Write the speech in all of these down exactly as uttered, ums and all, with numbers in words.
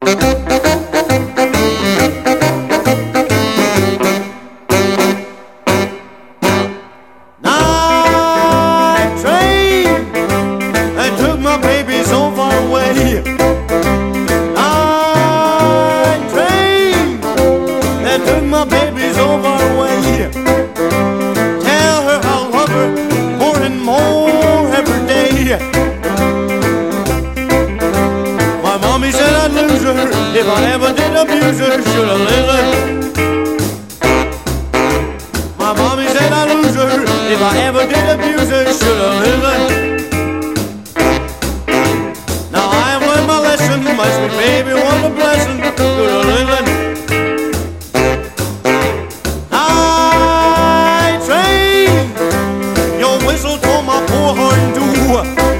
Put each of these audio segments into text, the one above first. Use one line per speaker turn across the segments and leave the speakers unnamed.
Night train that took my baby so far away. Night train that took my baby so far away. Tell her I'll love her more and more every day. My mommy said I'd lose her if I ever did abuse her. Should I live? My mommy said I'd lose her if I ever did abuse her. Should I live? Now I have learned my lesson. My sweet baby was a blessing. Should I live? Night train, your whistle told my poor heart in two.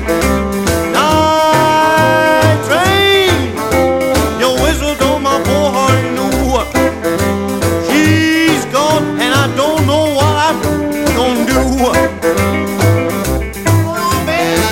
Night train, your whistle told my poor heart in two. She's gone and I don't know what I'm gonna do. Oh,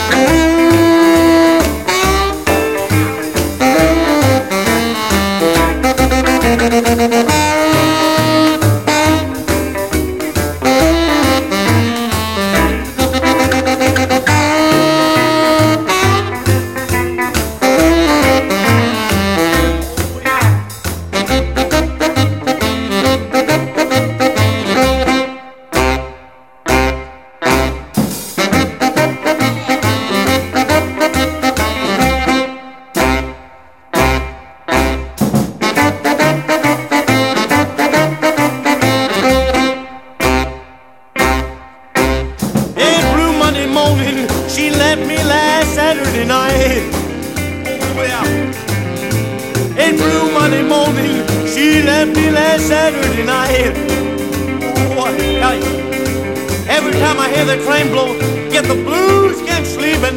morning, she left me last Saturday night. Oh yeah. It blew Monday morning, she left me last Saturday night. Oh, I tell you, every time I hear the train blow, get the blues, can't sleep at